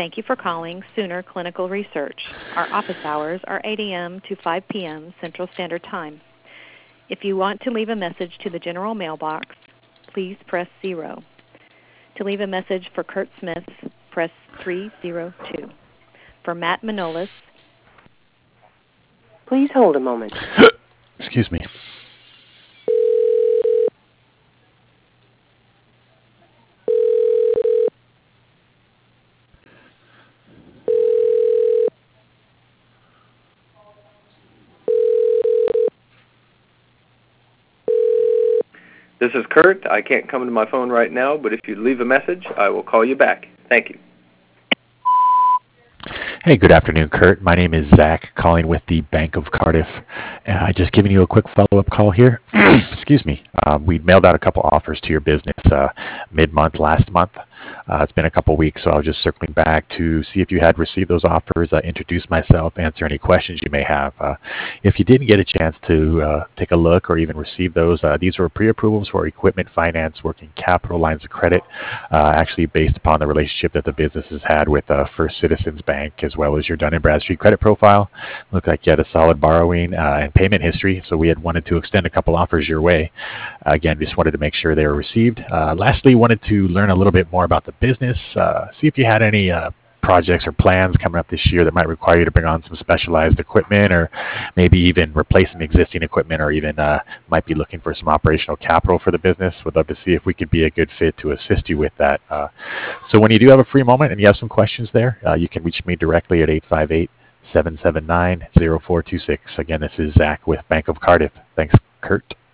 Thank you for calling Sooner Clinical Research. Our office hours are 8 a.m. to 5 p.m. Central Standard Time. If you want to leave a message to the general mailbox, please press 0. To leave a message for Kurt Smith, press 302. For Matt Manolis, please hold a moment. Excuse me. This is Kurt. I can't come to my phone right now, but if you leave a message, I will call you back. Thank you. Hey, good afternoon, Kurt. My name is Zach, calling with the Bank of Cardiff. Just giving you a quick follow-up call here. Excuse me. We mailed out a couple offers to your business mid-month last month. It's been a couple weeks, so I was just circling back to see if you had received those offers, introduce myself, answer any questions you may have. If you didn't get a chance to take a look or even receive those, these were pre-approvals for equipment finance, working capital lines of credit, actually based upon the relationship that the business has had with First Citizens Bank, as well as your Dun & Bradstreet credit profile. Looked like you had a solid borrowing and payment history, so we had wanted to extend a couple offers your way. Again, just wanted to make sure they were received. Lastly, wanted to learn a little bit more about the business, see if you had any projects or plans coming up this year that might require you to bring on some specialized equipment, or maybe even replace some existing equipment, or even might be looking for some operational capital for the business. Would love to see if we could be a good fit to assist you with that. So when you do have a free moment and you have some questions there, you can reach me directly at 858-779-0426. Again, this is Zach with Bank of Cardiff. Thanks, Kurt.